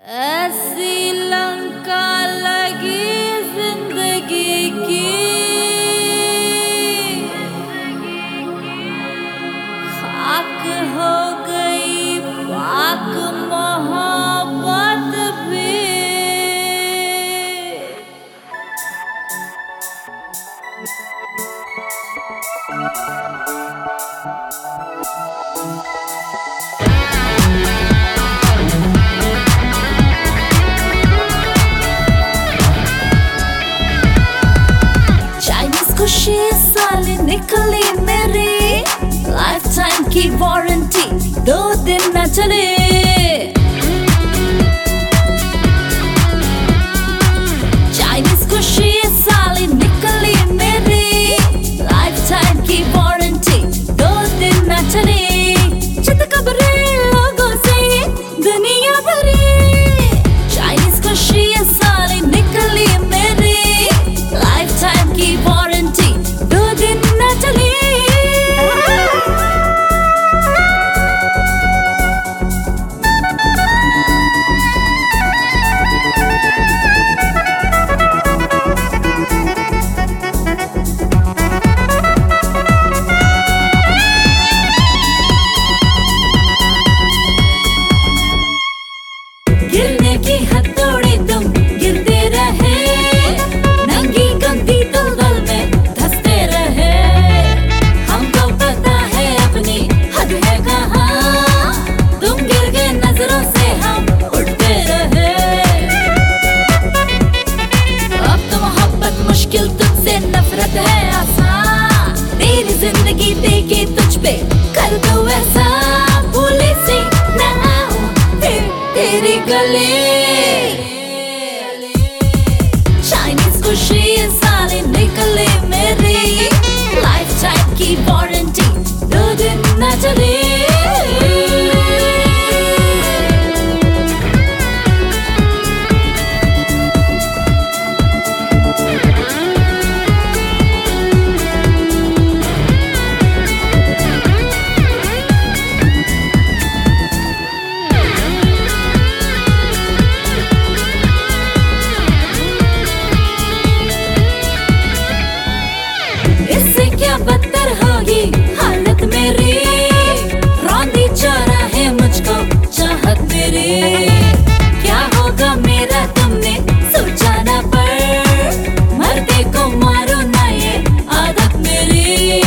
ऐसी लंका लगी जिंदगी की, खाक हो गई पाक मोहब्बत भी। खुशी साल निकली मेरी, लाइफ टाइम की वारंटी 2 दिन न चले। चाइनीज खुशी साल निकली मेरी, लाइफ टाइम की वारंटी 2 दिन न चले। चित खबरे लोगों से दुनिया भरी, चाइनीज खुशी साल निकली मेरी, लाइफ टाइम की वारंटी 2 दिन न चली। गिरने की हथौड़ी तुम गिरते रहे, नंगी गंदी दलदल में धंसते रहे। हमको पता है अपनी हद है कहाँ, तुम गिर गए नजरों से हम उठते रहे। अब तो मोहब्बत मुश्किल, तुझसे नफरत है आसान। तेरी जिंदगी देके तुझ पे कर दो ऐसा, भूले से न आऊं फिर तेरे गले। चाइनीज खुशी साले निकले मेरी, लाइफ टाइम की वारंटी 2 दिन न चले। क्या बदतर होगी हालत मेरी, रौंदी चौराहे मुझको चाहत मेरी। क्या होगा मेरा तुमने सोचा ना, पर मरते को मारो ना ये आदत मेरी।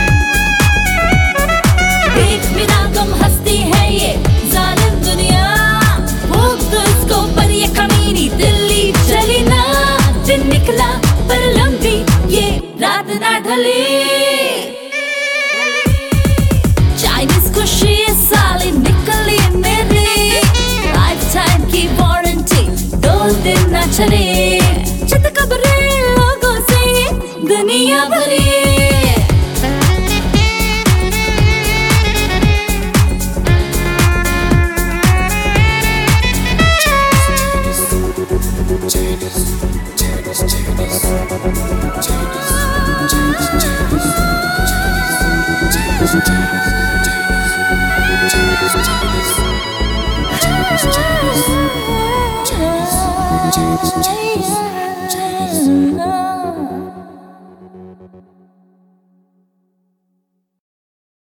देख बिना तुम हंसती है ये जालिम दुनिया, भूख तो इसको पर ये कमीनी दिल्ली चली ना। दिन निकला पर लंबी ये रात ना ढली। चाइनीज खुशी साली निकली मेरी, लाइफ टाइम की वारंटी 2 दिन न चले। चित खबरे लोगों से दुनिया भरी।